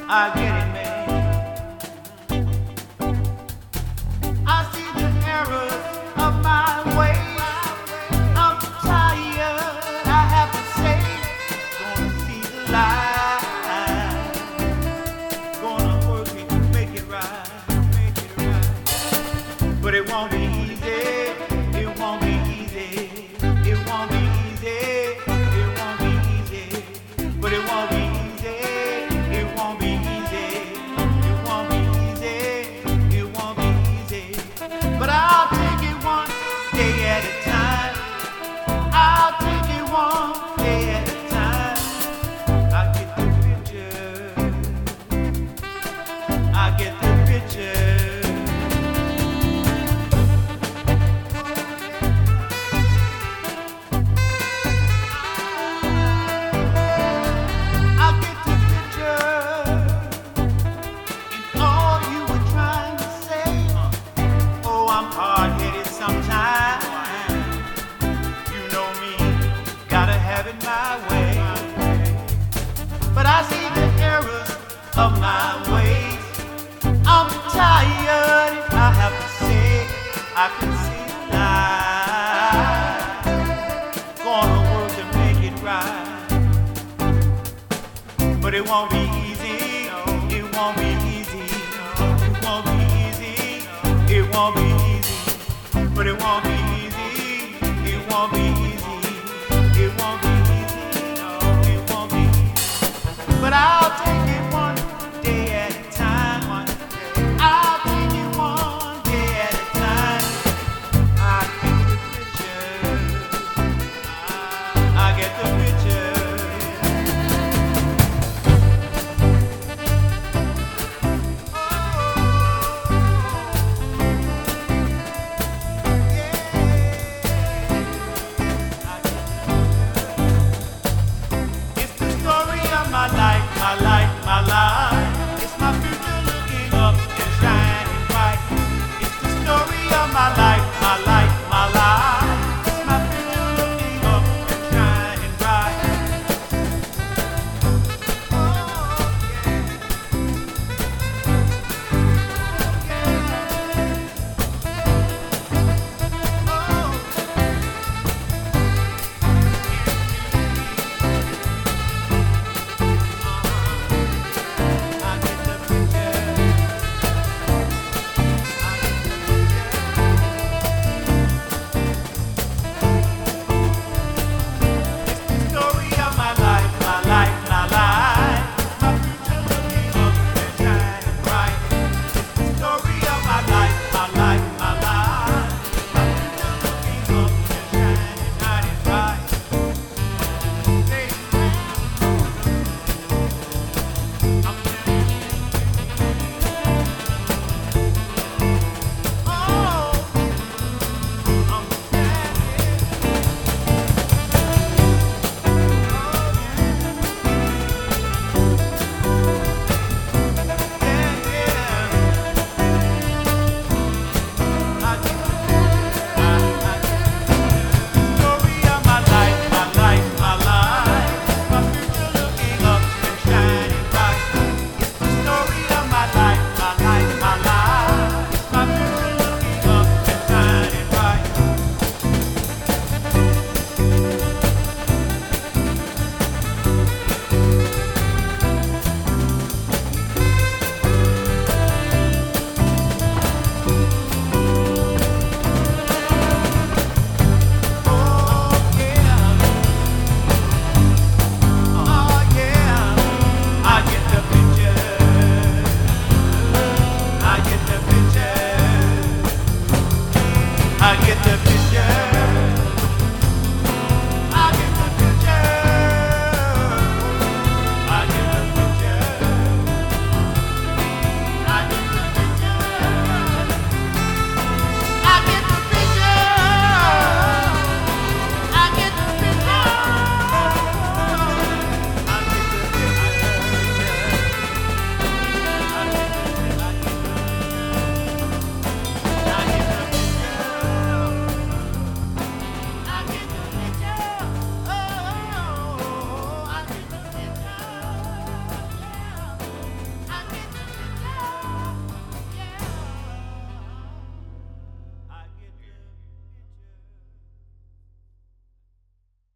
I get it, man. I see the errors of my ways. I'm tired, I have to say. Gonna see the light. Gonna work it, make it right, make it right. But it won't be easy. It won't be easy. It won't be easy. It won't be easy. But it won't be easy. It won't be easy. It won't be easy. It won't be easy. But I'll take it one day at a time. I'll take it one day at a time. I get the picture. I get the picture. I get the picture. And all you were trying to say. Oh, I'm hard-headed sometimes. You know me, gotta have it my way. But I see the errors of my ways. I'm tired, I have to say. I can see the light. Gonna work to make it right. But it won't be easy. It won't be easy. It won't be easy. It won't be easy. But it won't be easy. It won't be